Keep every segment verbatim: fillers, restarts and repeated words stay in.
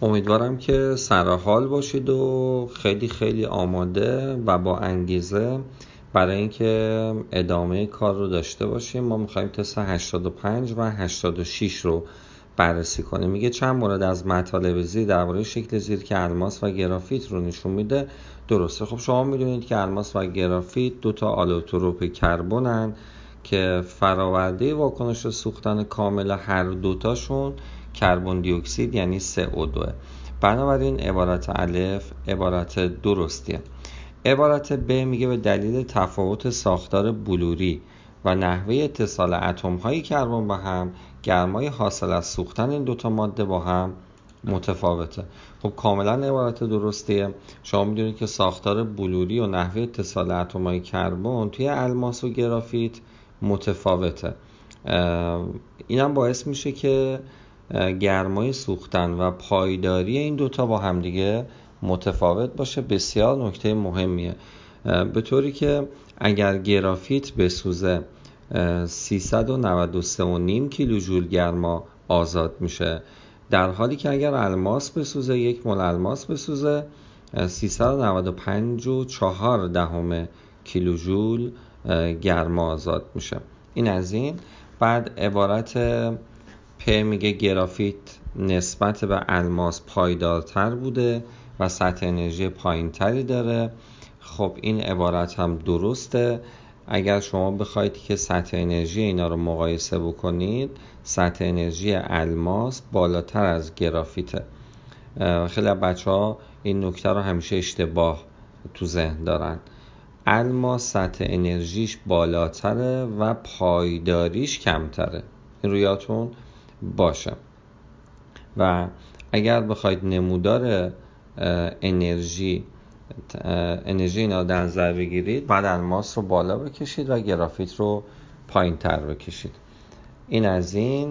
امیدوارم که سرحال باشید و خیلی خیلی آماده و با انگیزه برای اینکه ادامه کار رو داشته باشیم. ما میخوایم تست هشتاد و پنج و هشتاد و شش رو بررسی کنیم. میگه چند مورد از مطالب زیر درباره شکل زیر که الماس و گرافیت رو نشون میده درسته. خب شما میدونید که الماس و گرافیت دو تا آلوتروپ کربنن که فراورده واکنش سوختن کامل هر دوتاشون کربن دی اکسید یعنی سی او دو. بنابراین عبارت الف عبارت درستیه. عبارت ب میگه به دلیل تفاوت ساختار بلوری و نحوه اتصال اتم های کربن با هم، گرمای حاصل از سوختن این دوتا ماده با هم متفاوته. خب کاملا عبارت درستیه. شما میدونید که ساختار بلوری و نحوه اتصال اتم های کربن توی الماس و گرافیت متفاوته. اینم باعث میشه که گرمای سوختن و پایداری این دوتا با هم دیگه متفاوت باشه. بسیار نکته مهمیه، به طوری که اگر گرافیت بسوزه سیصد و نود و سه و نیم کیلوجول گرما آزاد میشه، در حالی که اگر الماس بسوزه، یک مول الماس بسوزه، سیصد و نود و پنج و چهار دهم کیلوجول گرما آزاد میشه. این از این. بعد عبارت پ میگه گرافیت نسبت به الماس پایدارتر بوده و سطح انرژی پایین تری داره. خب این عبارت هم درسته. اگر شما بخواید که سطح انرژی اینا رو مقایسه بکنید، سطح انرژی الماس بالاتر از گرافیته. خیلی از بچه ها این نکته رو همیشه اشتباه تو ذهن دارن. الماس سطح انرژیش بالاتره و پایداریش کمتره. این رویاتون باشه. و اگر بخواید نمودار انرژی انرژی اینا در نظر بگیرید، بعد الماس رو بالا بکشید و گرافیت رو پایین تر بکشید. این از این.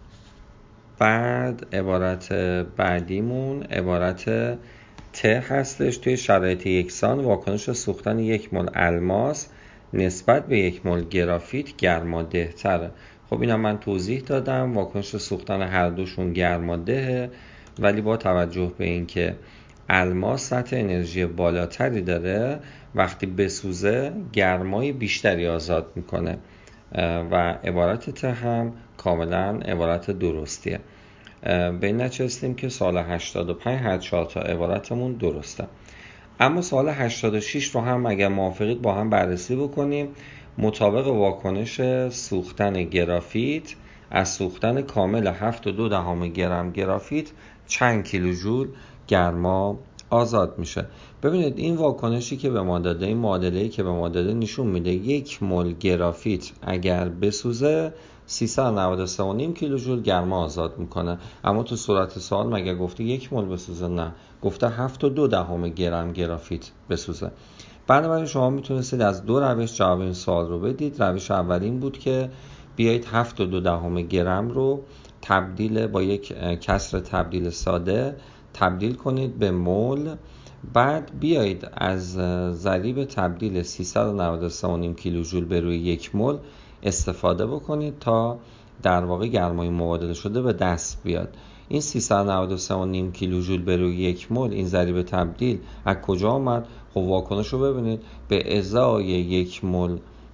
بعد عبارت بعدیمون عبارت ت هستش. توی شرایط یکسان واکنش سوختن یک مول الماس نسبت به یک مول گرافیت گرماده تره. خب اینا من توضیح دادم. واکنش سوختن هر دوشون گرماده، ولی با توجه به این که الماس سطح انرژی بالاتری داره، وقتی بسوزه گرمای بیشتری آزاد میکنه و عبارت ت هم کاملا عبارت درستیه. به این نچستیم که سال هشتاد و پنج هر چهار تا عبارتمون درسته. اما سال هشتاد و شش رو هم اگر موافقید با هم بررسی بکنیم. مطابق واکنش سوختن گرافیت، از سوختن کامل هفت و دو دهم گرم گرافیت چند کیلوجول گرما آزاد میشه. ببینید این واکنشی که به ما داده، این معادله‌ای که به ما داده نشون میده یک مول گرافیت اگر بسوزه سیصد و نود و سه و نیم کیلوجول گرما آزاد میکنه. اما تو صورت سوال مگه گفته یک مول بسوزه؟ نه، گفته هفت و دو دهم گرم گرافیت بسوزه. بنابراین شما میتونستید از دو روش جواب این سوال رو بدید. روش اول این بود که بیایید هفت و دو دهم گرم رو تبدیل با یک کسر تبدیل ساده تبدیل کنید به مول، بعد بیایید از ضریب تبدیل سیصد و نود و سه و نیم کیلوجول به روی یک مول استفاده بکنید تا در واقع گرمای مبادله شده به دست بیاد. این سیصد و نود و سه و نیم کیلوجول به روی یک مول، این ضریب تبدیل از کجا آمد؟ خب واکنش رو ببینید. به ازای یک مول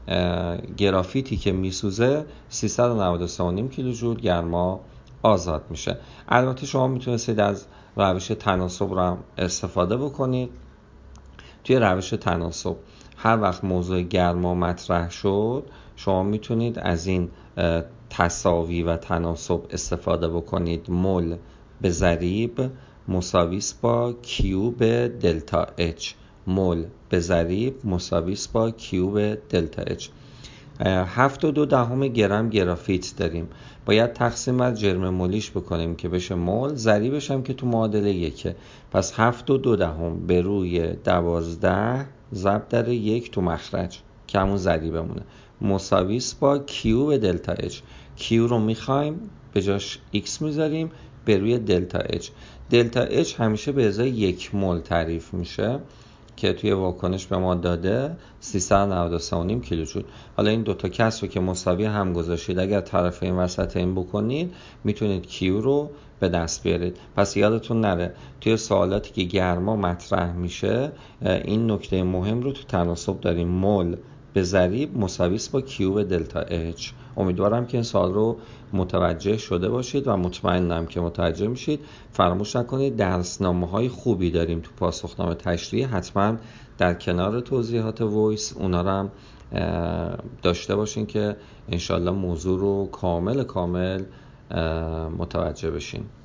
گرافیتی که میسوزه سیصد و نود و سه و نیم کیلوجول گرما آزاد میشه. البته شما میتونستید از روش تناسب رو هم استفاده بکنید. توی روش تناسب هر وقت موضوع گرما مطرح شد، شما میتونید از این تساوی و تناسب استفاده بکنید. مول به ضریب مساویس با کیوب دلتا اچ. مول به ضریب مساویس با کیوب دلتا اچ. هفت و دو دهم گرم گرافیت داریم، باید تقسیم بر جرم مولیش بکنیم که بشه مول. ضریبش هم که تو معادله یکه، پس هفت و دو دهم به روی دوازده ضرب در یک تو مخرج که همون ضریبمونه مساویس با کیو به دلتا اچ. کیو رو میخوایم به جاش ایکس میذاریم به روی دلتا اچ. دلتا اچ همیشه به ازای یک مول تعریف میشه که توی واکنش به ما داده سیصد و نود و سه و نیم کیلوجول. حالا این دوتا کسر رو که مساوی هم گذاشتید، اگر طرف این وسط این بکنید میتونید کیو رو به دست بیارید. پس یادتون نره توی سوالاتی که گرما مطرح میشه این نکته مهم رو تو تناسب داریم، مول به ضریب مساوی است با کیوب دلتا اچ. امیدوارم که این سوال رو متوجه شده باشید و مطمئنم که متوجه میشید. فراموش نکنید درسنامه های خوبی داریم تو پاسخنامه تشریحی، حتما در کنار توضیحات وایس اونا رو هم داشته باشین که انشالله موضوع رو کامل کامل متوجه بشین.